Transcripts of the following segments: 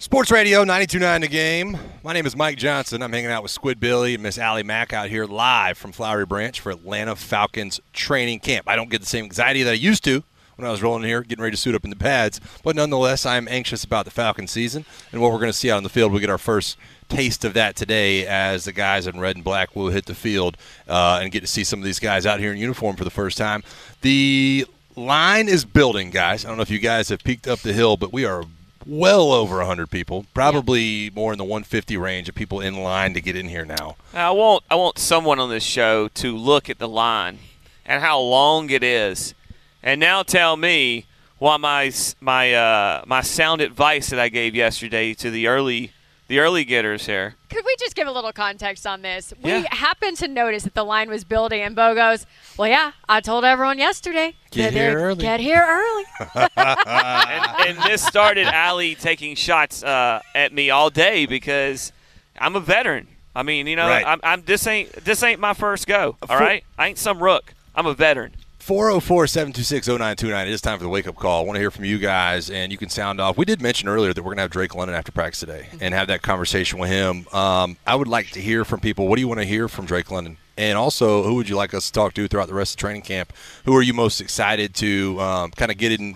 Sports Radio 92.9 The Game. My name is Mike Johnson. I'm hanging out with Squid Billy and Miss Allie Mack out here live from Flowery Branch for Atlanta Falcons training camp. I don't get the same anxiety that I used to when I was rolling in here, getting ready to suit up in the pads. But nonetheless, I'm anxious about the Falcon season and what we're going to see out on the field. We'll get our first taste of that today as the guys in red and black will hit the field and get to see some of these guys out here in uniform for the first time. The line is building, guys. I don't know if you guys have peeked up the hill, but we are well over 100 people, probably more in the 150 range of people in line to get in here now. I want someone on this show to look at the line and how long it is, and now tell me why my sound advice that I gave yesterday to the early getters here. Could we just give a little context on this? Yeah. We happened to notice that the line was building, and Bo goes, well, yeah, I told everyone yesterday. Get here early. Get here early. and this started Allie taking shots at me all day because I'm a veteran. I mean, you know, Right. this ain't my first go. All right, I ain't some rook. I'm a veteran. 404-726-0929. It is time for the wake-up call. I want to hear from you guys, and you can sound off. We did mention earlier that we're going to have Drake London after practice today and have that conversation with him. I would like to hear from people. What do you want to hear from Drake London? And also, who would you like us to talk to throughout the rest of training camp? Who are you most excited to kind of get in,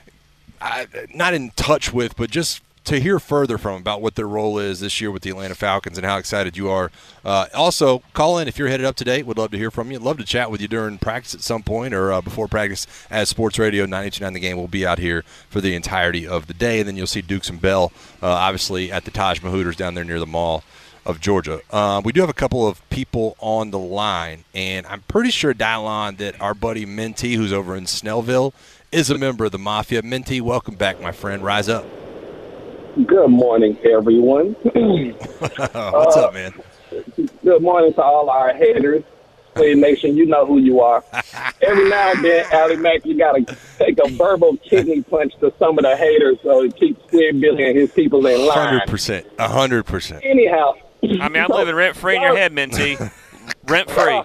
not in touch with, but just to hear further from about what their role is this year with the Atlanta Falcons and how excited you are. Also, call in if you're headed up today. Would love to hear from you. Love to chat with you during practice at some point or before practice, as Sports Radio 92.9 The Game will be out here for the entirety of the day. And then you'll see Dukes and Bell, obviously, at the Taj Mahooters down there near the Mall of Georgia. We do have a couple of people on the line, and I'm pretty sure, Dylon, that our buddy Minty, who's over in Snellville, is a member of the Mafia. Minty, welcome back, my friend. Rise up. Good morning, everyone. What's up, man? Good morning to all our haters. Squid Nation, you know who you are. Every now and then, Allie Mack, you got to take a verbal kidney punch to some of the haters so it keeps Squid Billy and his people in line. 100%. 100%. Anyhow. I mean, I'm living rent-free in your head, Minty. Rent-free.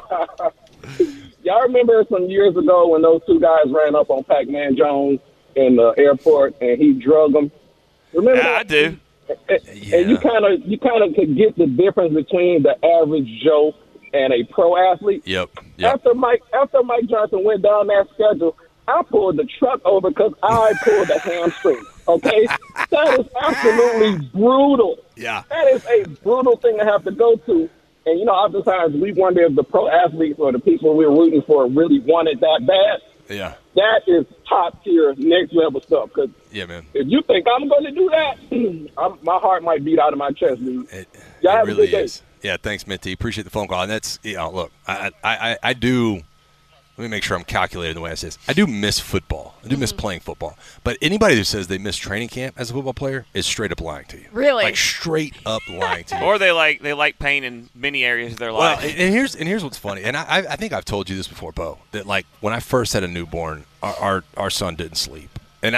Y'all remember some years ago when those two guys ran up on Pac-Man Jones in the airport and he drugged them? Remember that? I do. And you kind of could get the difference between the average Joe and a pro athlete. Yep. After Mike Johnson went down that schedule, I pulled the truck over because I pulled the hamstring. Okay, that is absolutely brutal. Yeah. That is a brutal thing to have to go to. And oftentimes we wonder if the pro athletes or the people we're rooting for really want it that bad. Yeah. That is top tier, next level stuff. Because man. if you think I'm going to do that, my heart might beat out of my chest, dude. It have really a good day. is. Yeah, thanks, Minty. Appreciate the phone call. And that's, look, I do. Let me make sure I'm calculating the way I say this. I do miss football. I do miss playing football. But anybody who says they miss training camp as a football player is straight up lying to you. Really? Like straight up lying to you. Or they like pain in many areas of their Well, life. and here's what's funny. And I think I've told you this before, Bo, that like when I first had a newborn, our son didn't sleep. And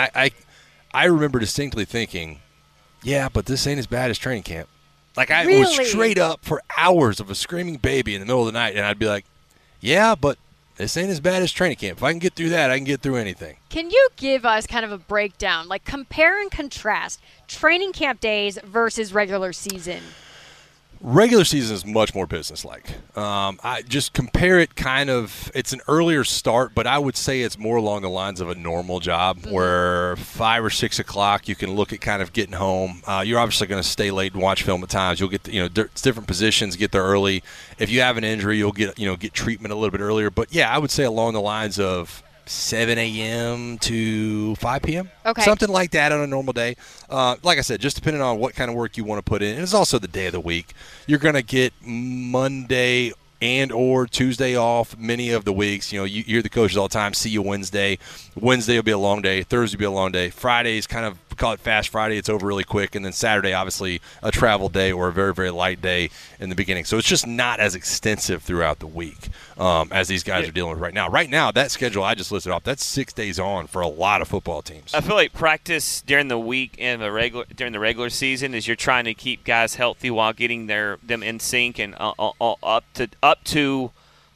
I remember distinctly thinking, yeah, but this ain't as bad as training camp. Like I was straight up for hours of a screaming baby in the middle of the night, and I'd be like, yeah, but this ain't as bad as training camp. If I can get through that, I can get through anything. Can you give us kind of a breakdown, like compare and contrast training camp days versus regular season? Regular season is much more businesslike. I just compare it it's an earlier start, but I would say it's more along the lines of a normal job where 5 or 6 o'clock you can look at kind of getting home. You're obviously going to stay late and watch film at times. You'll get, different positions, get there early. If you have an injury, you'll get treatment a little bit earlier. But yeah, I would say along the lines of 7 a.m. to 5 p.m. Okay. Something like that on a normal day. Like I said, just depending on what kind of work you want to put in. And it's also the day of the week. You're going to get Monday and or Tuesday off many of the weeks. You hear the coaches all the time, see you Wednesday. Wednesday will be a long day. Thursday will be a long day. Friday's kind of, call it Fast Friday. It's over really quick. And then Saturday, obviously, a travel day or a very, very light day in the beginning. So it's just not as extensive throughout the week as these guys are dealing with right now. Right now, that schedule I just listed off, that's 6 days on for a lot of football teams. I feel like practice during the week and during the regular season is you're trying to keep guys healthy while getting them in sync and up to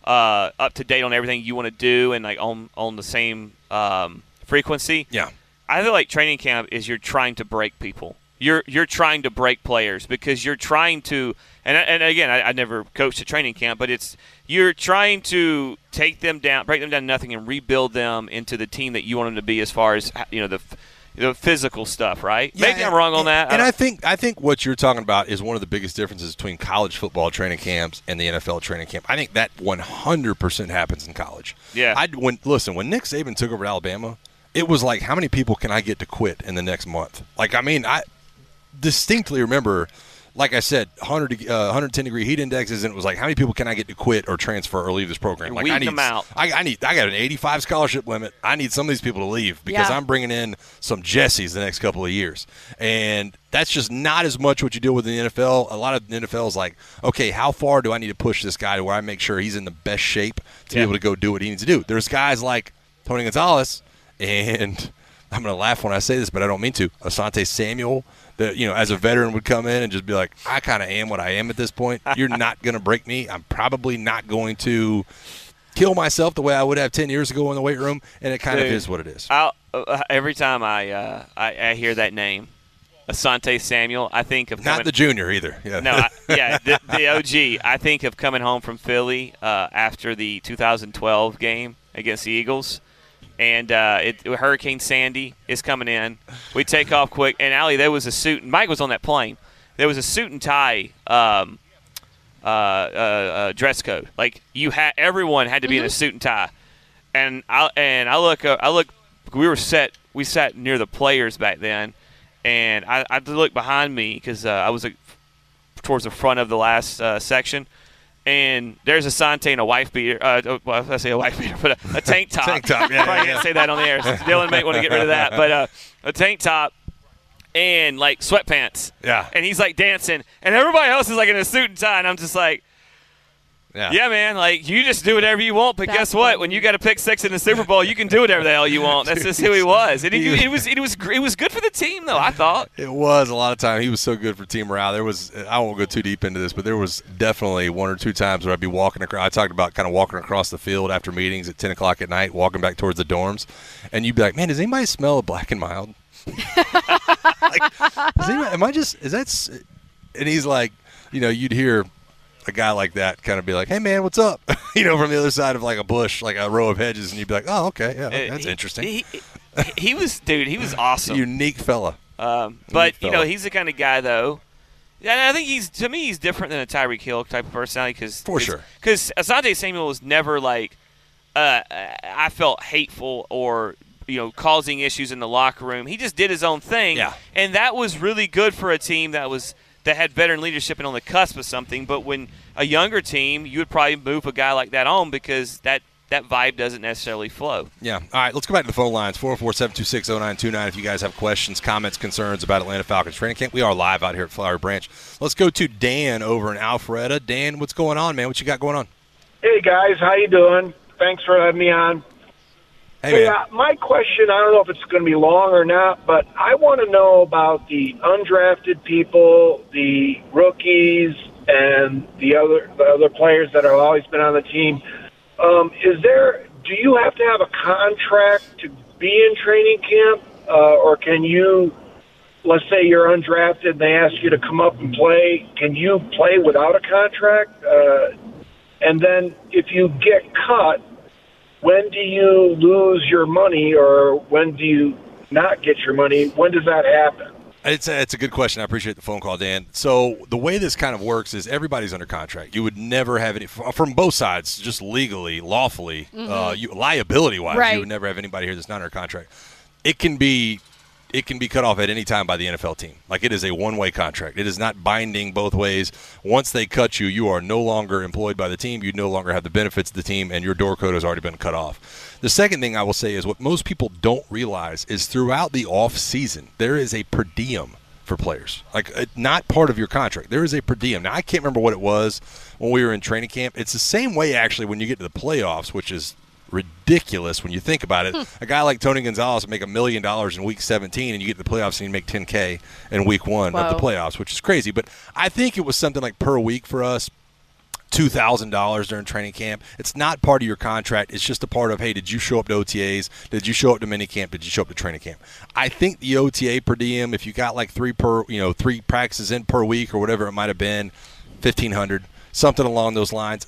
date on everything you want to do and like on the same frequency. Yeah. I feel like training camp is you're trying to break people. you're trying to break players because you're trying to. And again, I never coached a training camp, but you're trying to take them down, break them down to nothing, and rebuild them into the team that you want them to be as far as the physical stuff, right? Yeah, Maybe I'm wrong on that. And I think what you're talking about is one of the biggest differences between college football training camps and the NFL training camp. I think that 100% happens in college. Yeah. When Nick Saban took over Alabama, it was like, how many people can I get to quit in the next month? Like, I mean, I distinctly remember, like I said, 110-degree heat indexes, and it was like, how many people can I get to quit or transfer or leave this program? Like, weed them out. I got an 85 scholarship limit. I need some of these people to leave because I'm bringing in some Jessies the next couple of years. And that's just not as much what you deal with in the NFL. A lot of the NFL is like, okay, how far do I need to push this guy to where I make sure he's in the best shape to be able to go do what he needs to do? There's guys like Tony Gonzalez, and I'm going to laugh when I say this, but I don't mean to, Asante Samuel, that, as a veteran would come in and just be like, I kind of am what I am at this point. You're not going to break me. I'm probably not going to kill myself the way I would have 10 years ago in the weight room, and it kind of is what it is. Every time I hear that name, Asante Samuel, I think of not the junior either. Yeah. No, the OG. I think of coming home from Philly after the 2012 game against the Eagles. And Hurricane Sandy is coming in. We take off quick. And, Allie, there was a suit. And Mike was on that plane. There was a suit and tie dress code. Like, everyone had to be in a suit and tie. And I look. We sat near the players back then. And I look behind me because I was towards the front of the last section. And there's Asante in a wife beater. Well, I say a wife beater, but a tank top. Tank top, yeah. Probably can't say that on the air. Dylan may want to get rid of that. But a tank top and, like, sweatpants. Yeah. And he's, like, dancing. And everybody else is, like, in a suit and tie. And I'm just like, yeah, man, like, you just do whatever you want. But guess what? When you got to pick 6 in the Super Bowl, you can do whatever the hell you want. That's just who he was. And it was good for the team, though, I thought. It was a lot of time. He was so good for team morale. I won't go too deep into this, but there was definitely 1 or 2 times where I'd be walking across. I talked about kind of walking across the field after meetings at 10 o'clock at night, walking back towards the dorms. And you'd be like, man, does anybody smell a Black and Mild? And he's like, you'd hear a guy like that kind of be like, hey, man, what's up? From the other side of like a bush, like a row of hedges, and you'd be like, oh, okay, yeah, that's interesting. He was awesome. Unique fella. But, he's the kind of guy, though. And I think he's different than a Tyreek Hill type of personality. Because Asante Samuel was never like, I felt hateful or, causing issues in the locker room. He just did his own thing. Yeah. And that was really good for a team that had veteran leadership and on the cusp of something. But when a younger team, you would probably move a guy like that on because that vibe doesn't necessarily flow. Yeah. All right, let's go back to the phone lines, 404-726-0929. If you guys have questions, comments, concerns about Atlanta Falcons training camp, we are live out here at Flower Branch. Let's go to Dan over in Alpharetta. Dan, what's going on, man? What you got going on? Hey, guys. How you doing? Thanks for having me on. Hey, my question, I don't know if it's going to be long or not, but I want to know about the undrafted people, the rookies, and the other players that have always been on the team. Do you have to have a contract to be in training camp, or can you, let's say you're undrafted and they ask you to come up and play, can you play without a contract? And then if you get cut, when do you lose your money, or when do you not get your money? When does that happen? It's a good question. I appreciate the phone call, Dan. So the way this kind of works is everybody's under contract. You would never have any from both sides, just legally, lawfully, liability-wise. Right. You would never have anybody here that's not under contract. It can be cut off at any time by the NFL team. Like, it is a one-way contract. It is not binding both ways. Once they cut you, you are no longer employed by the team. You no longer have the benefits of the team, and your door code has already been cut off. The second thing I will say is what most people don't realize is throughout the off-season, there is a per diem for players. Like, not part of your contract. There is a per diem. Now, I can't remember what it was when we were in training camp. It's the same way, actually, when you get to the playoffs, which is ridiculous when you think about it. A guy like Tony Gonzalez would make $1 million in week 17, and you get to the playoffs and you make $10K in week 1 of the playoffs, which is crazy. But I think it was something like per week for us, $2,000 during training camp. It's not part of your contract. It's just a part of, hey, did you show up to OTAs? Did you show up to minicamp? Did you show up to training camp? I think the OTA per diem, if you got like three practices in per week or whatever it might have been, $1,500, something along those lines.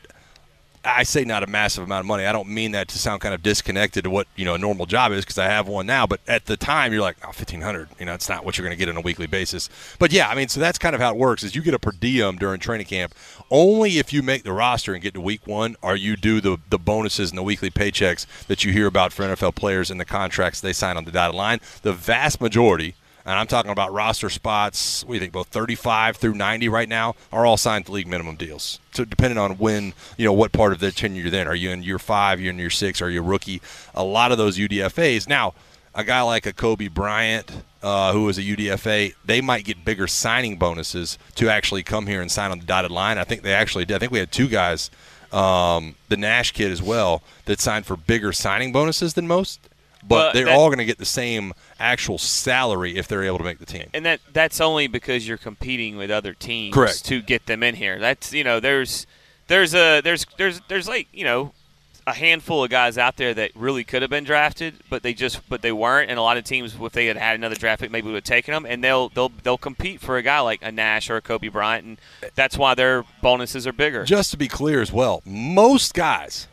I say not a massive amount of money. I don't mean that to sound kind of disconnected to what a normal job is, because I have one now. But at the time, you're like, oh, $1,500. It's not what you're going to get on a weekly basis. But yeah, I mean, so that's kind of how it works. Is you get a per diem during training camp only if you make the roster and get to week one, or you do the bonuses and the weekly paychecks that you hear about for NFL players and the contracts they sign on the dotted line. The vast majority. And I'm talking about roster spots, what do you think, about 35 through 90 right now, are all signed to league minimum deals. So depending on when, what part of their tenure you're in. Are you in year 5, you're in year 6, are you a rookie? A lot of those UDFAs. Now, a guy like a Kobe Bryant, who is a UDFA, they might get bigger signing bonuses to actually come here and sign on the dotted line. I think they actually did. I think we had 2 guys, the Nash kid as well, that signed for bigger signing bonuses than most. But they're all going to get the same actual salary if they're able to make the team. And that's only because you're competing with other teams. Correct. To get them in here. That's there's like a handful of guys out there that really could have been drafted, but they weren't. And a lot of teams, if they had another draft pick, maybe would have taken them. And they'll compete for a guy like a Nash or a Kobe Bryant, and that's why their bonuses are bigger. Just to be clear as well, most guys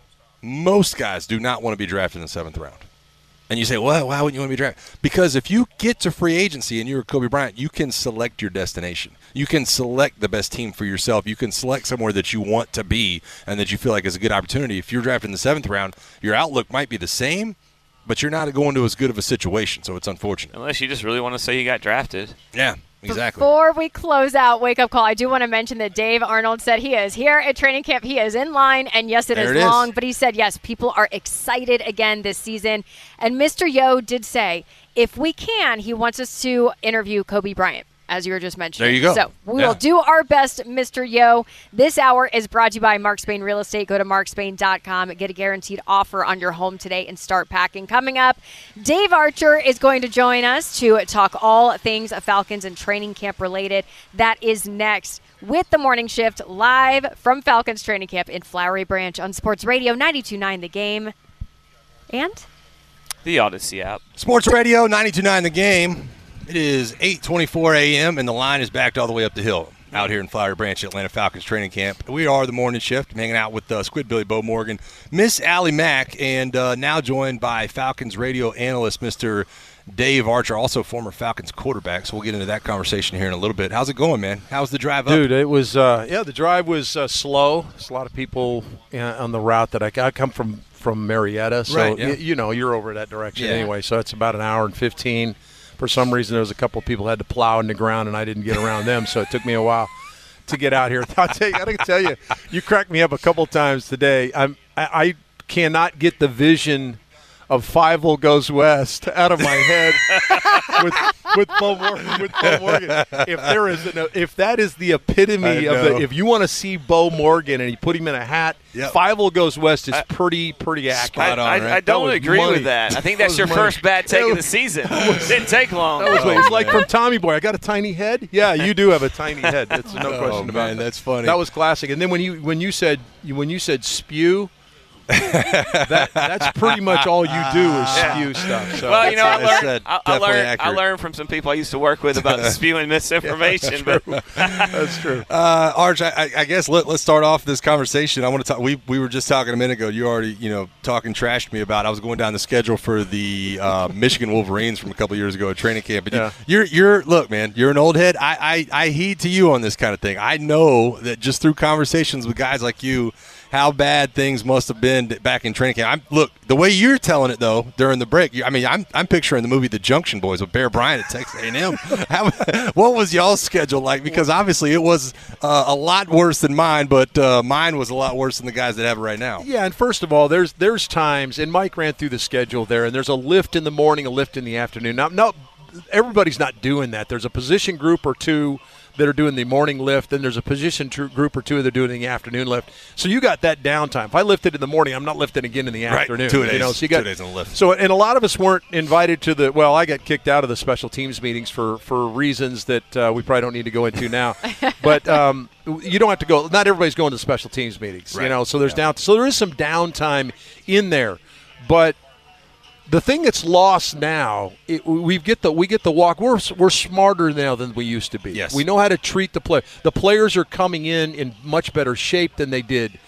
do not want to be drafted in the 7th round. And you say, well, why wouldn't you want to be drafted? Because if you get to free agency and you're Kobe Bryant, you can select your destination. You can select the best team for yourself. You can select somewhere that you want to be and that you feel like is a good opportunity. If you're drafted in the 7th round, your outlook might be the same, but you're not going to as good of a situation, so it's unfortunate. Unless you just really want to say you got drafted. Yeah. Exactly. Before we close out Wake Up Call, I do want to mention that Dave Arnold said he is here at training camp. He is in line, and yes, it is long, but he said, yes, people are excited again this season. And Mr. Yo did say, if we can, he wants us to interview Kobe Bryant, as you were just mentioning. There you go. So we will do our best, Mr. Yo. This hour is brought to you by Mark Spain Real Estate. Go to markspain.com. Get a guaranteed offer on your home today and start packing. Coming up, Dave Archer is going to join us to talk all things Falcons and training camp related. That is next with the Morning Shift live from Falcons training camp in Flowery Branch on Sports Radio 92.9 The Game and the Odyssey app. Sports Radio 92.9 The Game. It is 8:24 a.m., and the line is backed all the way up the hill out here in Flowery Branch, Atlanta Falcons training camp. We are the Morning Shift. I'm hanging out with Squid Billy Bo Morgan, Miss Allie Mack, and now joined by Falcons radio analyst Mr. Dave Archer, also former Falcons quarterback. So we'll get into that conversation here in a little bit. How's it going, man? How's the drive up? Dude, it was the drive was slow. There's a lot of people on the route that I come from Marietta, so right, yeah. You're over that direction Yeah. anyway. So it's about an hour and 15. For some reason, there was a couple of people who had to plow in the ground, and I didn't get around them, so it took me a while to get out here. I got to tell you, you cracked me up a couple times today. I cannot get the vision of Fievel Goes West out of my head with Bo Morgan. If that is the epitome of the, if you want to see Bo Morgan and you put him in a hat, yep. Fievel Goes West is pretty accurate. I don't agree with that. I think that's your first bad take of the season. It didn't take long. It's like from Tommy Boy. I got a tiny head. Yeah, you do have a tiny head. That's no question about it. That's funny. That was classic. And then when you said spew. That's pretty much all you do is spew stuff. So. Well, I learned from some people I used to work with about spewing misinformation. That's true. Arch, I guess let's start off this conversation. I want to talk. We were just talking a minute ago. You already talking trash to me about. I was going down the schedule for the Michigan Wolverines from a couple years ago at training camp. But yeah. You're look, man. You're an old head. I heed to you on this kind of thing. I know that just through conversations with guys like you, how bad things must have been back in training camp. Look, the way you're telling it, though, during the break, I'm picturing the movie The Junction Boys with Bear Bryant at Texas A&M. What was y'all's schedule like? Because obviously it was a lot worse than mine, but mine was a lot worse than the guys that have it right now. Yeah, and first of all, there's times, and Mike ran through the schedule there, and there's a lift in the morning, a lift in the afternoon. Now, everybody's not doing that. There's a position group or two that are doing the morning lift, then there's a position group or two that are doing the afternoon lift. So you got that downtime. If I lifted in the morning, I'm not lifting again in the afternoon. 2 days. So you got 2 days on the lift. So, and a lot of us weren't invited to the. Well, I got kicked out of the special teams meetings for reasons that we probably don't need to go into now. But you don't have to go. Not everybody's going to the special teams meetings. Right. So there's So there is some downtime in there, but. The thing that's lost now, we get the walk. We're smarter now than we used to be. Yes. We know how to treat the play. The players are coming in much better shape than they did,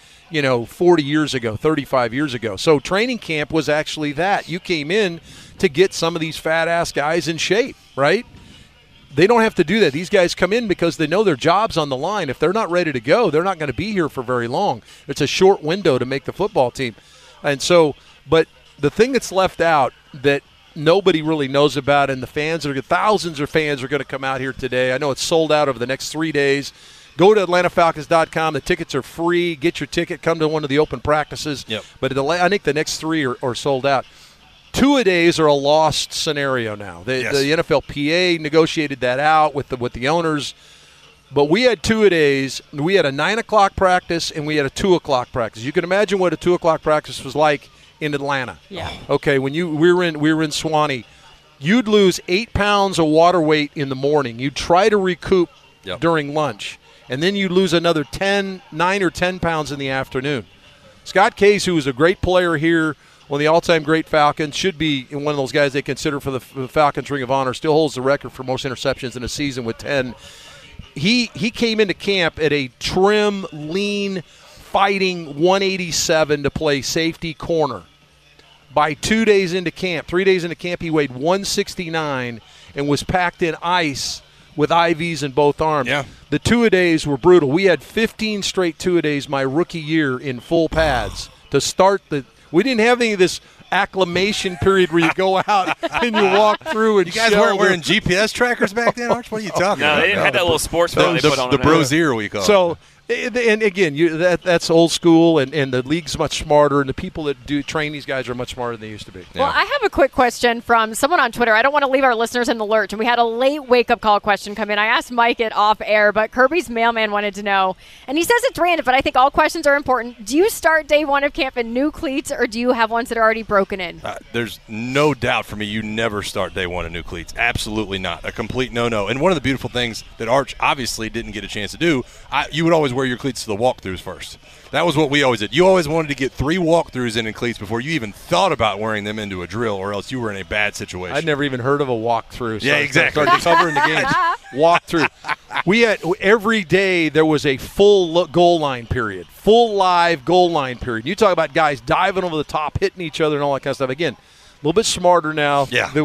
40 years ago, 35 years ago. So training camp was actually that. You came in to get some of these fat-ass guys in shape, right? They don't have to do that. These guys come in because they know their job's on the line. If they're not ready to go, they're not going to be here for very long. It's a short window to make the football team. And so, but the thing that's left out that nobody really knows about, and thousands of fans are going to come out here today. I know it's sold out over the next 3 days. Go to AtlantaFalcons.com. The tickets are free. Get your ticket. Come to one of the open practices. Yep. But I think the next 3 are sold out. Two-a-days are a lost scenario now. The NFLPA negotiated that out with the owners. But we had two-a-days. We had a 9 o'clock practice, and we had a 2 o'clock practice. You can imagine what a 2 o'clock practice was like in Atlanta. Yeah. Okay, when we were in Swanee, you'd lose 8 pounds of water weight in the morning. You'd try to recoup during lunch, and then you'd lose another 9 or 10 pounds in the afternoon. Scott Case, who was a great player here, one of the all-time great Falcons, should be one of those guys they consider for the Falcons Ring of Honor, still holds the record for most interceptions in a season with 10. He came into camp at a trim, lean, fighting 187 to play safety corner. By 2 days into camp, 3 days into camp, he weighed 169 and was packed in ice with IVs in both arms. Yeah. The two-a-days were brutal. We had 15 straight two-a-days my rookie year in full pads to start the – we didn't have any of this acclimation period where you go out and you walk through and you guys weren't wearing GPS trackers back then, Arch? What are you talking about? No, they didn't have that little sports phone they put on the them. brosier we call it. So – and again, that's old school, and the league's much smarter, and the people that do train these guys are much smarter than they used to be. Well, I have a quick question from someone on Twitter. I don't want to leave our listeners in the lurch, and we had a late wake-up call question come in. I asked Mike it off air, but Kirby's mailman wanted to know, and he says it's random, but I think all questions are important. Do you start day one of camp in new cleats, or do you have ones that are already broken in? There's no doubt for me you never start day one in new cleats. Absolutely not. A complete no-no. And one of the beautiful things that Arch obviously didn't get a chance to do, you would always wear your cleats to the walkthroughs first. That was what we always did. You always wanted to get 3 walkthroughs in cleats before you even thought about wearing them into a drill, or else you were in a bad situation. I'd never even heard of a walkthrough. So yeah, exactly. I started covering the games. Walkthrough. We had every day there was a full goal line period, full live goal line period. You talk about guys diving over the top, hitting each other, and all that kind of stuff. Again, a little bit smarter now than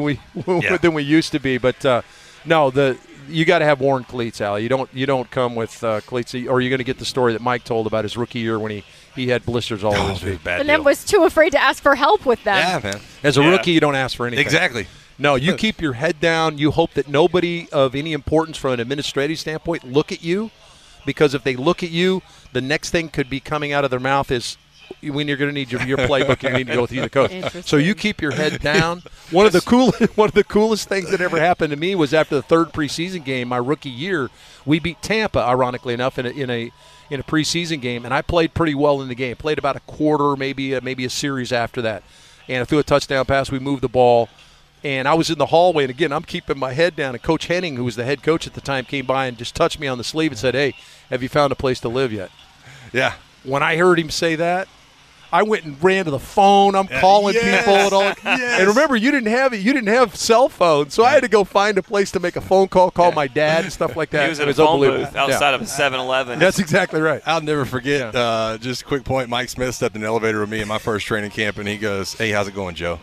we used to be. But no, you got to have worn cleats, Al. You don't come with cleats, or you're going to get the story that Mike told about his rookie year when he had blisters all over his feet. And then was too afraid to ask for help with them. Yeah, man. As a rookie, you don't ask for anything. Exactly. No, you keep your head down. You hope that nobody of any importance from an administrative standpoint look at you, because if they look at you, the next thing could be coming out of their mouth is, when you're going to need your playbook, you need to go through the coach. So you keep your head down. One of the coolest things that ever happened to me was after the third preseason game, my rookie year, we beat Tampa, ironically enough, in a preseason game, and I played pretty well in the game. Played about a quarter, maybe a series after that, and I threw a touchdown pass. We moved the ball, and I was in the hallway, and again, I'm keeping my head down. And Coach Henning, who was the head coach at the time, came by and just touched me on the sleeve and said, "Hey, have you found a place to live yet?" Yeah. When I heard him say that, I went and ran to the phone. I'm calling people and all. And remember, you didn't have cell phones, so I had to go find a place to make a phone call, call my dad and stuff like that. He was in a phone booth outside of a 7-Eleven. That's exactly right. I'll never forget. Just a quick point. Mike Smith stepped in the elevator with me in my first training camp, and he goes, "Hey, how's it going, Joe?"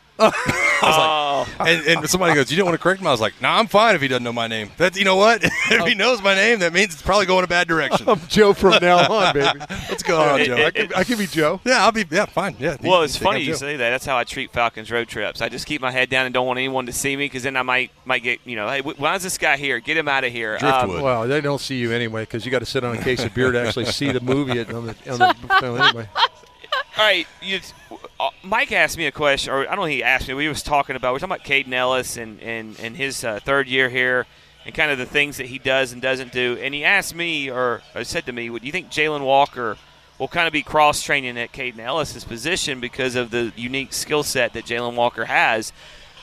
I was like, and somebody goes, "You don't want to correct him?" I was like, "Nah, I'm fine if he doesn't know my name." That's, you know what? If he knows my name, that means it's probably going a bad direction. I'm Joe from now on, baby. What's going on, Joe? I can be Joe. Yeah, I'll be. Yeah, fine. Yeah. Well, it's funny you say that. That's how I treat Falcons road trips. I just keep my head down and don't want anyone to see me, because then I might get, hey, why is this guy here? Get him out of here. Well, they don't see you anyway, because you got to sit on a case of beer to actually see the movie on the film anyway. All right, Mike asked me a question, or I don't know if he asked me. We were talking about Caden Ellis and his third year here and kind of the things that he does and doesn't do. And he asked me, or said to me, do you think Jalen Walker will kind of be cross-training at Caden Ellis' position because of the unique skill set that Jalen Walker has?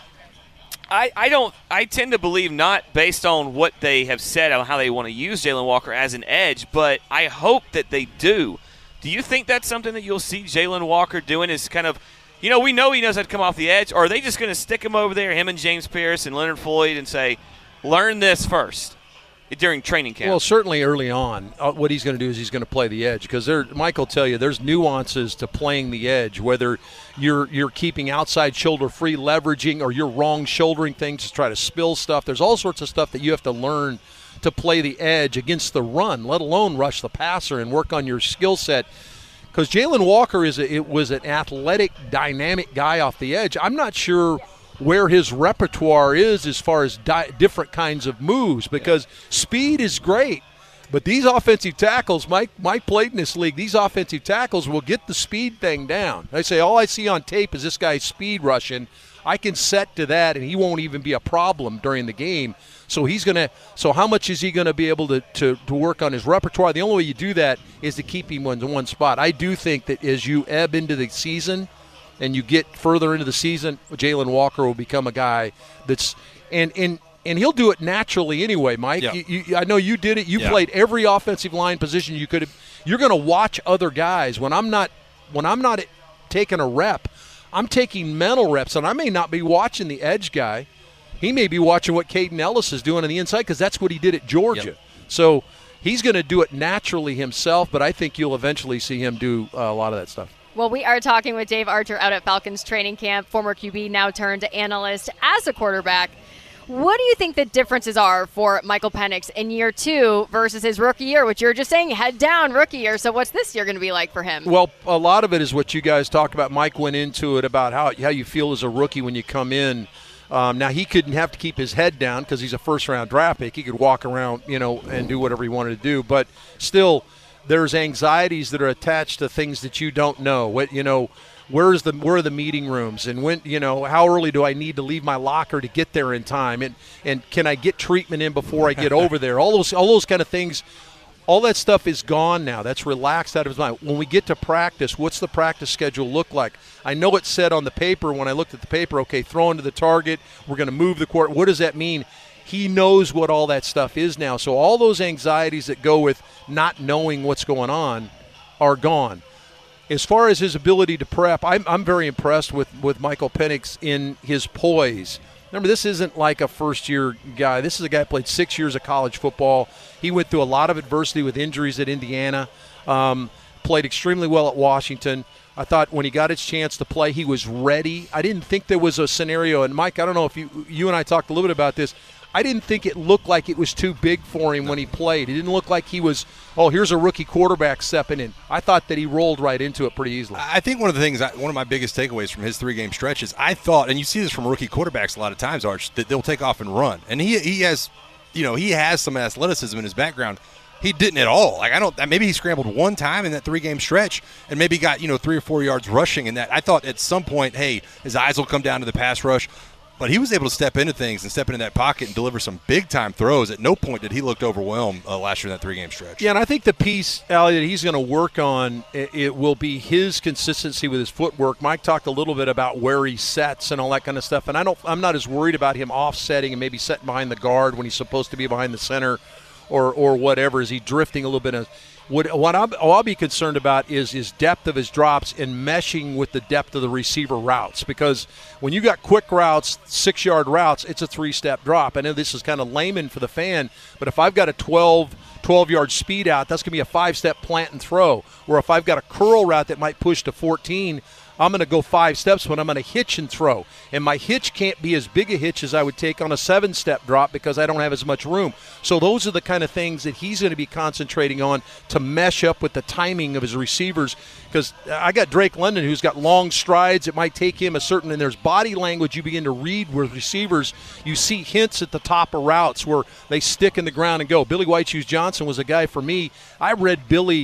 I tend to believe not, based on what they have said on how they want to use Jalen Walker as an edge, but I hope that they do. Do you think that's something that you'll see Jalen Walker doing, is kind of, we know he knows how to come off the edge, or are they just going to stick him over there, him and James Pierce and Leonard Floyd, and say, learn this first during training camp? Well, certainly early on, what he's going to do is he's going to play the edge, because Mike will tell you there's nuances to playing the edge, whether you're keeping outside shoulder free, leveraging, or you're wrong shouldering things to try to spill stuff. There's all sorts of stuff that you have to learn to play the edge against the run, let alone rush the passer and work on your skill set. Because Jalen Walker was an athletic, dynamic guy off the edge. I'm not sure where his repertoire is as far as different kinds of moves, because speed is great, but these offensive tackles, Mike played in this league, these offensive tackles will get the speed thing down. They say, all I see on tape is this guy's speed rushing. I can set to that, and he won't even be a problem during the game. So how much is he going to be able to work on his repertoire? The only way you do that is to keep him in one spot. I do think that as you ebb into the season and you get further into the season, Jalen Walker will become a guy that's and he'll do it naturally anyway, Mike. Yeah. I know you did it. You played every offensive line position you could have. You're going to watch other guys. When I'm not taking a rep, I'm taking mental reps, and I may not be watching the edge guy. He may be watching what Caden Ellis is doing on the inside, because that's what he did at Georgia. Yep. So he's going to do it naturally himself, but I think you'll eventually see him do a lot of that stuff. Well, we are talking with Dave Archer out at Falcons training camp, former QB, now turned analyst as a quarterback. What do you think the differences are for Michael Penix in year 2 versus his rookie year, which you're just saying head down rookie year? So what's this year going to be like for him? Well, a lot of it is what you guys talked about. Mike went into it about how you feel as a rookie when you come in. Now, he couldn't have to keep his head down because he's a first-round draft pick. He could walk around, and do whatever he wanted to do. But still, there's anxieties that are attached to things that you don't know. Where are the meeting rooms, and when, how early do I need to leave my locker to get there in time, and can I get treatment in before I get over there? All those kind of things. All that stuff is gone now. That's relaxed out of his mind. When we get to practice, what's the practice schedule look like? I know it said on the paper, when I looked at the paper, okay, throw into the target, we're going to move the court. What does that mean? He knows what all that stuff is now. So all those anxieties that go with not knowing what's going on are gone. As far as his ability to prep, I'm very impressed with Michael Penix in his poise. Remember, this isn't like a first-year guy. This is a guy who played 6 years of college football. He went through a lot of adversity with injuries at Indiana, played extremely well at Washington. I thought when he got his chance to play, he was ready. I didn't think there was a scenario, and Mike, I don't know if you and I talked a little bit about this. I didn't think it looked like it was too big for him when he played. It didn't look like he was, here's a rookie quarterback stepping in. I thought that he rolled right into it pretty easily. I think one of my biggest takeaways from his 3-game stretch is I thought, and you see this from rookie quarterbacks a lot of times, Arch, that they'll take off and run. And he has some athleticism in his background. He didn't at all. Maybe he scrambled one time in that 3-game stretch and maybe got 3 or 4 yards rushing in that. I thought at some point, hey, his eyes will come down to the pass rush. But he was able to step into things and step into that pocket and deliver some big-time throws. At no point did he look overwhelmed last year in that 3-game stretch. Yeah, and I think the piece, Allie, that he's going to work on, it will be his consistency with his footwork. Mike talked a little bit about where he sets and all that kind of stuff, and I'm not as worried about him offsetting and maybe setting behind the guard when he's supposed to be behind the center or whatever. Is he drifting a little bit? What I'll be concerned about is his depth of his drops and meshing with the depth of the receiver routes, because when you got quick routes, 6-yard routes, it's a 3-step drop. I know this is kind of layman for the fan, but if I've got a 12-yard speed out, that's going to be a 5-step plant and throw. Or if I've got a curl route that might push to 14, I'm going to go 5 steps, but I'm going to hitch and throw. And my hitch can't be as big a hitch as I would take on a 7-step drop because I don't have as much room. So those are the kind of things that he's going to be concentrating on to mesh up with the timing of his receivers. Because I got Drake London, who's got long strides. It might take him and there's body language you begin to read with receivers. You see hints at the top of routes where they stick in the ground and go. Billy White Shoes Johnson was a guy for me. I read Billy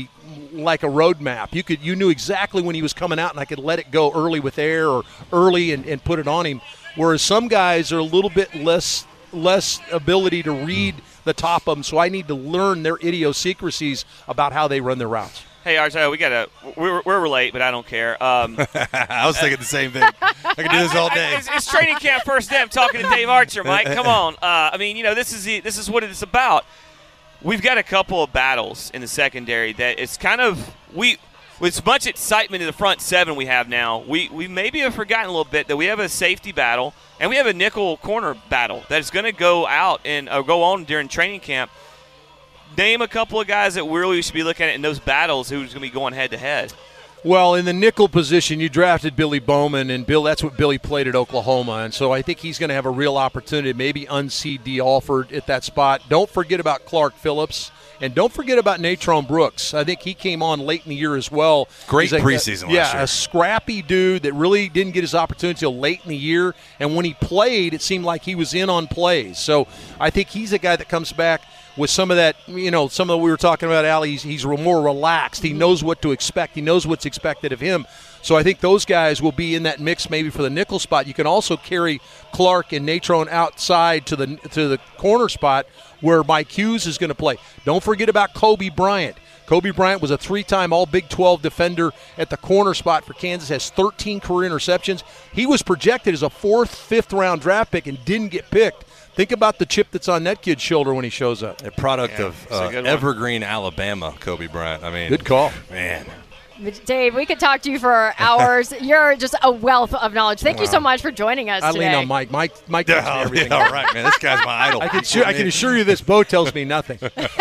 like a road map. You knew exactly when he was coming out, and I could let it go early with air or early and put it on him. Whereas some guys are a little bit less ability to read the top of them, so I need to learn their idiosyncrasies about how they run their routes. Hey, Arjo, we're late, but I don't care. I was thinking the same thing. I could do this all day. It's training camp first day. I'm talking to Dave Archer, Mike. Come on. This is what it's about. We've got a couple of battles in the secondary that it's kind of with as much excitement in the front seven we have now, we maybe have forgotten a little bit that we have a safety battle and we have a nickel corner battle that is going to go out and go on during training camp. Name a couple of guys that really should be looking at in those battles who's going to be going head-to-head. Well, in the nickel position, you drafted Billy Bowman, and that's what Billy played at Oklahoma, and so I think he's going to have a real opportunity to maybe unseat D. Alford at that spot. Don't forget about Clark Phillips, and don't forget about Natron Brooks. I think he came on late in the year as well. Great preseason last year. Yeah, a scrappy dude that really didn't get his opportunity until late in the year, and when he played, it seemed like he was in on plays. So I think he's a guy that comes back with some of that, some of what we were talking about, Allie, he's more relaxed. He knows what to expect. He knows what's expected of him. So I think those guys will be in that mix maybe for the nickel spot. You can also carry Clark and Natron outside to the corner spot where Mike Hughes is going to play. Don't forget about Kobe Bryant. Kobe Bryant was a 3-time All-Big 12 defender at the corner spot for Kansas, has 13 career interceptions. He was projected as a 4th, 5th-round draft pick and didn't get picked. Think about the chip that's on that kid's shoulder when he shows up. A product of Evergreen, Alabama, Kobe Bryant. I mean, good call. Man. Dave, we could talk to you for hours. You're just a wealth of knowledge. Thank you so much for joining us today. I lean on Mike. Mike tells me everything. All right, man. This guy's my idol. I can assure you this. Bo tells me nothing.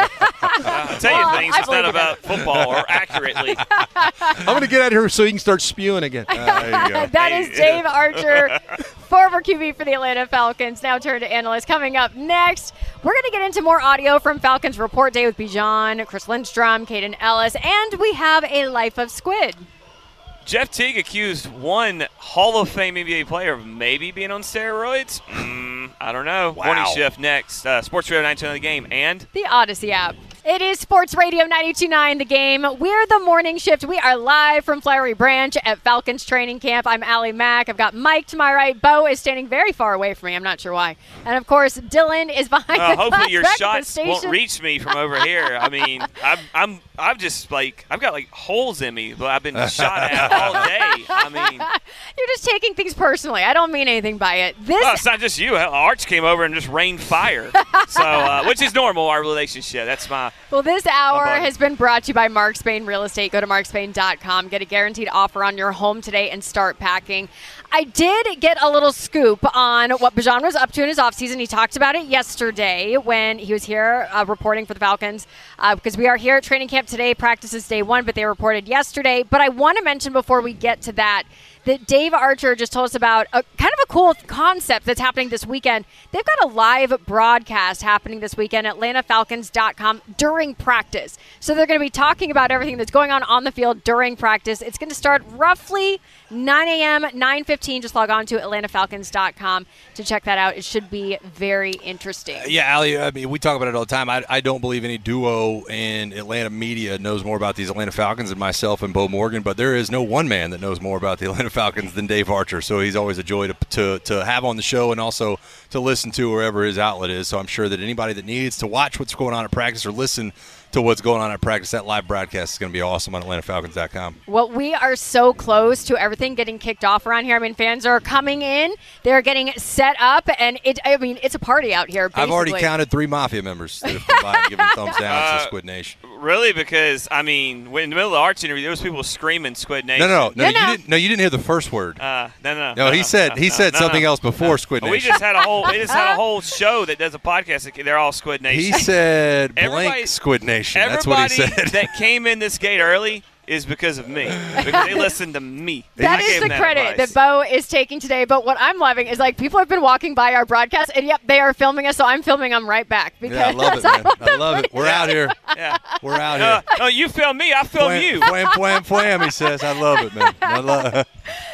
I'll tell you things. It's not about football or accurately. I'm going to get out of here so he can start spewing again. There you go. That is Dave Archer, former QB for the Atlanta Falcons, now turned to analyst. Coming up next, we're going to get into more audio from Falcons Report Day with Bijan, Chris Lindstrom, Caden Ellis, and we have a Life of Squid. Jeff Teague accused one Hall of Fame NBA player of maybe being on steroids. I don't know. Wow. Morning shift next. Sports Radio 92.9 The Game and the Odyssey app. It is Sports Radio 92.9 The Game. We're the morning shift. We are live from Flowery Branch at Falcons training camp. I'm Allie Mack. I've got Mike to my right. Bo is standing very far away from me. I'm not sure why. And, of course, Dylan is behind the hopefully your back shots won't reach me from over here. I mean, I've got holes in me, but I've been shot at all day. I mean, you're just taking things personally. I don't mean anything by it. It's not just you. Arch came over and just rained fire. So, which is normal, our relationship. That's my. Well, this hour has been brought to you by Mark Spain Real Estate. Go to markspain.com. Get a guaranteed offer on your home today and start packing. I did get a little scoop on what Bijan was up to in his offseason. He talked about it yesterday when he was here reporting for the Falcons because we are here at training camp today. Practice is day one, but they reported yesterday. But I want to mention before we get to that Dave Archer just told us about kind of a cool concept that's happening this weekend. They've got a live broadcast happening this weekend at AtlantaFalcons.com during practice. So they're going to be talking about everything that's going on the field during practice. It's going to start roughly 9 a.m., 9:15. Just log on to AtlantaFalcons.com to check that out. It should be very interesting. Yeah, Allie, I mean, we talk about it all the time. I don't believe any duo in Atlanta media knows more about these Atlanta Falcons than myself and Bo Morgan, but there is no one man that knows more about the Atlanta Falcons than Dave Archer. So he's always a joy to have on the show and also to listen to wherever his outlet is. So I'm sure that anybody that needs to watch what's going on at practice or listen to what's going on at practice, that live broadcast is going to be awesome on AtlantaFalcons.com. Well, we are so close to everything getting kicked off around here. I mean, fans are coming in. They're getting set up, and it's a party out here, basically. I've already counted 3 Mafia members that have come by and given thumbs down to Squid Nation. Really? Because, I mean, in the middle of the Arch interview, there was people screaming Squid Nation. No. You didn't hear the first word. No, he said something else before Squid Nation. We just had a whole show that does a podcast. They're all Squid Nation. He said blank Squid Nation. That's what he said. Everybody that came in this gate early is because of me. Because they listened to me. That is the credit that Bo is taking today. But what I'm loving is, people have been walking by our broadcast, and yep, they are filming us, so I'm filming them right back. Because I love it, man. I love it. We're out here. Yeah. We're out here. No, you film me, I film you. Wham, wham, wham, he says. I love it, man. I love it.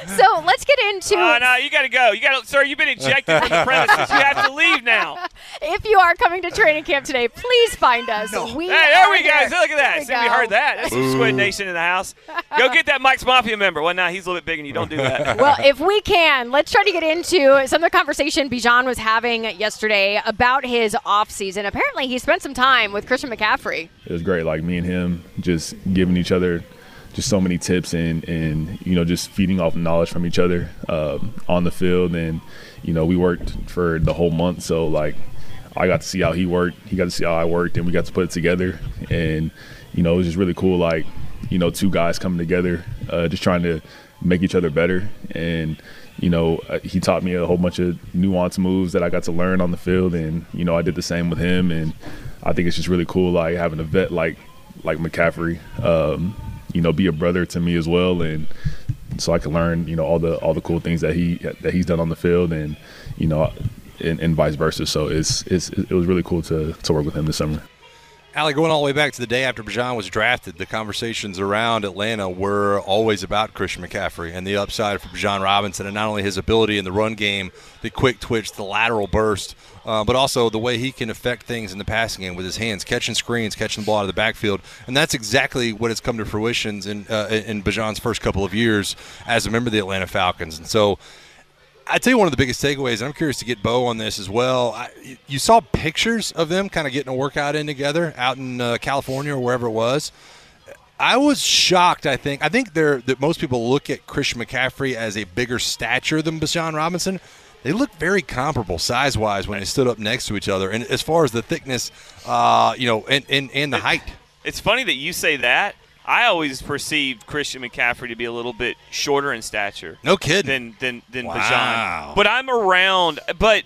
So let's get into. Oh, no, you got to go. Sir, you've been ejected from the premises. You have to leave now. If you are coming to training camp today, please find us. Hey, there we go. here. See, look at that. There See, we heard that. That's some Squid Nation in the house. Go get that Mike's Mafia member. Well, no, he's a little bit big and you don't do that. Well, if we can, let's try to get into some of the conversation Bijan was having yesterday about his offseason. Apparently, he spent some time with Christian McCaffrey. It was great, like me and him just giving each other just so many tips and just feeding off knowledge from each other on the field. And, we worked for the whole month. So, like, I got to see how he worked. He got to see how I worked, and we got to put it together. And, it was just really cool, like, two guys coming together, just trying to make each other better. And, he taught me a whole bunch of nuanced moves that I got to learn on the field. And, I did the same with him. And I think it's just really cool, like, having a vet like McCaffrey, be a brother to me as well, and so I can learn, all the cool things that he's done on the field, and and vice versa. So it was really cool to work with him this summer. Allie, going all the way back to the day after Bijan was drafted, the conversations around Atlanta were always about Christian McCaffrey and the upside for Bijan Robinson, and not only his ability in the run game, the quick twitch, the lateral burst, but also the way he can affect things in the passing game with his hands, catching screens, catching the ball out of the backfield. And that's exactly what has come to fruition in Bijan's first couple of years as a member of the Atlanta Falcons. And so I tell you one of the biggest takeaways, and I'm curious to get Bo on this as well. You saw pictures of them kind of getting a workout in together out in California or wherever it was. I was shocked, I think. That most people look at Christian McCaffrey as a bigger stature than Bijan Robinson. They look very comparable size-wise when they stood up next to each other. And as far as the thickness, and the height. It's funny that you say that. I always perceived Christian McCaffrey to be a little bit shorter in stature. No kidding. Than Wow. Bijan. But I'm around. But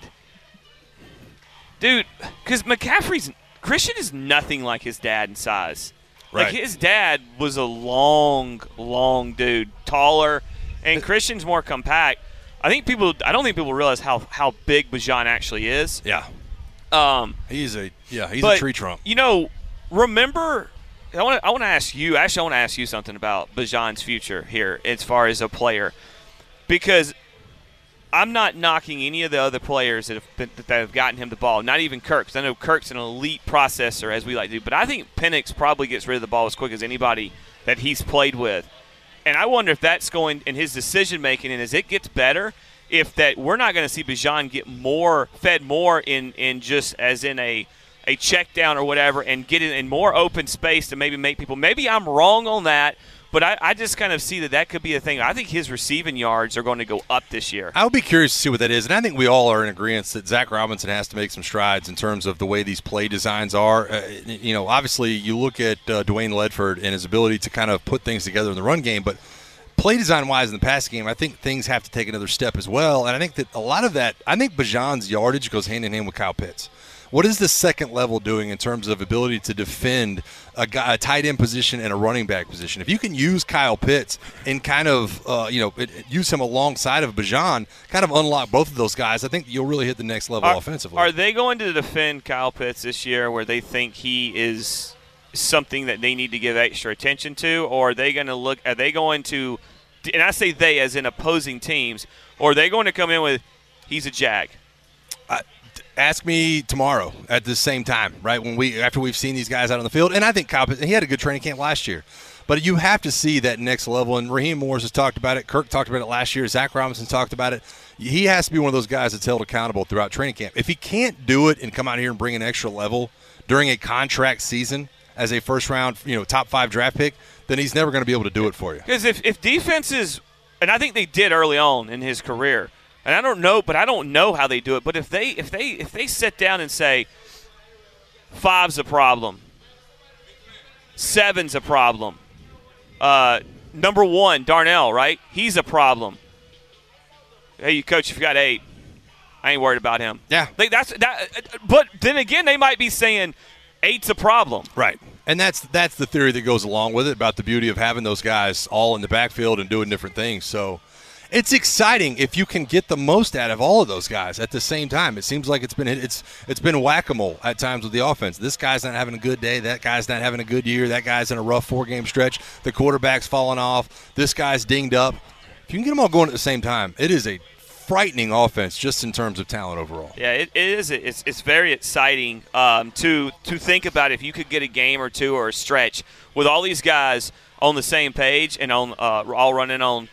dude, because Christian is nothing like his dad in size. Right. Like his dad was a long dude, taller, and Christian's more compact. I don't think people realize how big Bijan actually is. Yeah. He's a tree trunk. Remember. I want to ask you. Actually, I want to ask you something about Bijan's future here, as far as a player, because I'm not knocking any of the other players that have gotten him the ball. Not even Kirk. 'Cause I know Kirk's an elite processor, as we like to do, but I think Penix probably gets rid of the ball as quick as anybody that he's played with. And I wonder if that's going in his decision making, and as it gets better, if that we're not going to see Bijan get fed more in just as in a check down or whatever, and get it in more open space to maybe make people. Maybe I'm wrong on that, but I just kind of see that could be a thing. I think his receiving yards are going to go up this year. I would be curious to see what that is, and I think we all are in agreement that Zach Robinson has to make some strides in terms of the way these play designs are. Obviously you look at Dwayne Ledford and his ability to kind of put things together in the run game, but play design-wise in the passing game, I think things have to take another step as well, and I think that a lot of that, I think Bijan's yardage goes hand-in-hand with Kyle Pitts. What is the second level doing in terms of ability to defend a tight end position and a running back position? If you can use Kyle Pitts and kind of use him alongside of Bijan, kind of unlock both of those guys, I think you'll really hit the next level offensively. Are they going to defend Kyle Pitts this year where they think he is something that they need to give extra attention to, or are they going to, and I say they as in opposing teams, or are they going to come in with he's a jag? Ask me tomorrow at the same time, right? After we've seen these guys out on the field, and I think Kyle Pitts, he had a good training camp last year, but you have to see that next level. And Raheem Morris has talked about it. Kirk talked about it last year. Zach Robinson talked about it. He has to be one of those guys that's held accountable throughout training camp. If he can't do it and come out here and bring an extra level during a contract season as a first-round, top 5 draft pick, then he's never going to be able to do it for you. Because if defenses, and I think they did early on in his career. And I don't know how they do it. But if they sit down and say 5's a problem, 7's a problem, number 1 Darnell, right? He's a problem. Hey, coach, if you got 8, I ain't worried about him. Yeah, But then again, they might be saying 8's a problem, right? And that's the theory that goes along with it about the beauty of having those guys all in the backfield and doing different things. So. It's exciting if you can get the most out of all of those guys at the same time. It seems like it's been whack-a-mole at times with the offense. This guy's not having a good day. That guy's not having a good year. That guy's in a rough 4-game stretch. The quarterback's falling off. This guy's dinged up. If you can get them all going at the same time, it is a frightening offense just in terms of talent overall. Yeah, it is. It's very exciting to think about if you could get a game or two or a stretch with all these guys on the same page and on all running on,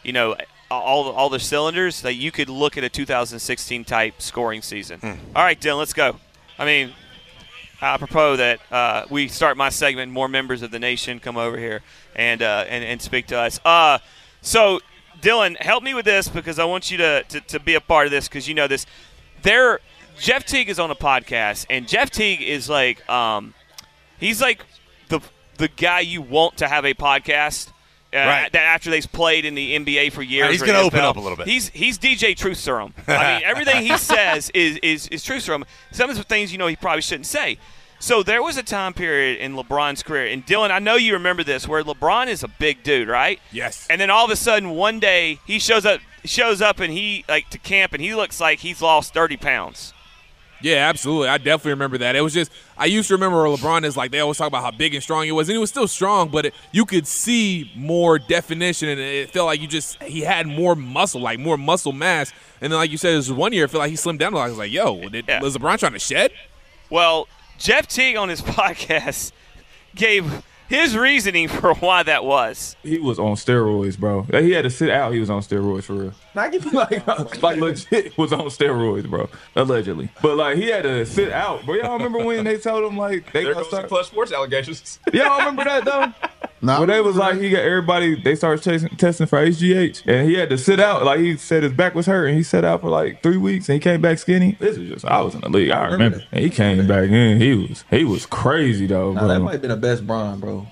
all their cylinders, that you could look at a 2016 type scoring season. All right, Dylan, let's go. I mean, I propose that we start my segment. More members of the nation come over here and speak to us. So, Dylan, help me with this because I want you to be a part of this because you know this. Jeff Teague is on a podcast, and Jeff Teague is like he's like the guy you want to have a podcast. Right. That after they've played in the NBA for years, he's going to open up a little bit. He's DJ Truth Serum. I mean, everything he says is Truth Serum. Some of the things he probably shouldn't say. So there was a time period in LeBron's career, and Dylan, I know you remember this, where LeBron is a big dude, right? Yes. And then all of a sudden, one day he shows up, and he to camp, and he looks like he's lost 30 pounds. Yeah, absolutely. I definitely remember that. It was just I used to remember where LeBron is like they always talk about how big and strong he was, and he was still strong, but you could see more definition, and it felt like he had more muscle, like more muscle mass. And then, like you said, there was one year, I feel like he slimmed down a lot. I was like, yo, was LeBron trying to shed? Well, Jeff Teague on his podcast gave his reasoning for why that was. He was on steroids, bro. He had to sit out. He was on steroids for real. like legit was on steroids, bro. Allegedly. But like he had to sit out. Bro, y'all remember when they told him like they there goes the Clutch Sports allegations. Y'all remember that though? No. But they was like he got everybody. They started testing for HGH, and he had to sit out. Like he said his back was hurt, and he sat out for like 3 weeks, and he came back skinny. This is just I was in the league. I remember. And he came back in. He was crazy though. Now, that might have been the best Bron, bro.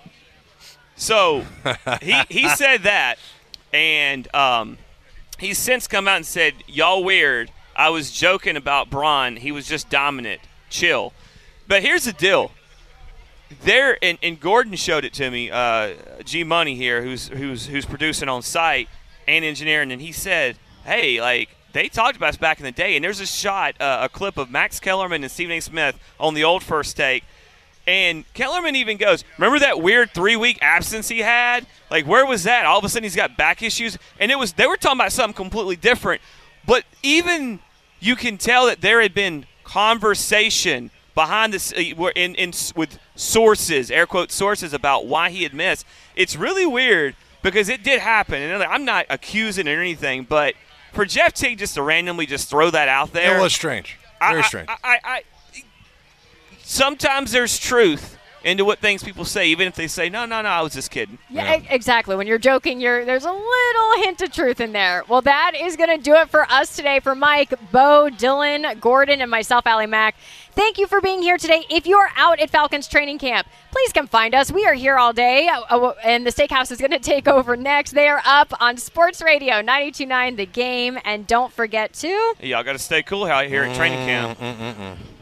So he said that, and he's since come out and said, y'all weird. I was joking about Bron. He was just dominant. Chill. But here's the deal. There, and Gordon showed it to me, G Money here, who's producing on site and engineering, and he said, hey, like, they talked about us back in the day, and there's a shot, a clip of Max Kellerman and Stephen A. Smith on the old First Take. And Kellerman even goes, remember that weird 3-week absence he had? Like, where was that? All of a sudden he's got back issues. And they were talking about something completely different. But even you can tell that there had been conversation behind this with sources, air quote sources, about why he had missed. It's really weird because it did happen. And I'm not accusing or anything, but for Jeff Teague just to randomly just throw that out there. It was strange. Very strange. Sometimes there's truth into what things people say, even if they say, no, I was just kidding. Yeah, exactly. When you're joking, there's a little hint of truth in there. Well, that is going to do it for us today. For Mike, Bo, Dylan, Gordon, and myself, Allie Mack, thank you for being here today. If you're out at Falcons training camp, please come find us. We are here all day, and the Steakhouse is going to take over next. They are up on Sports Radio 92.9 The Game, and don't forget to... Y'all got to stay cool out here at training camp.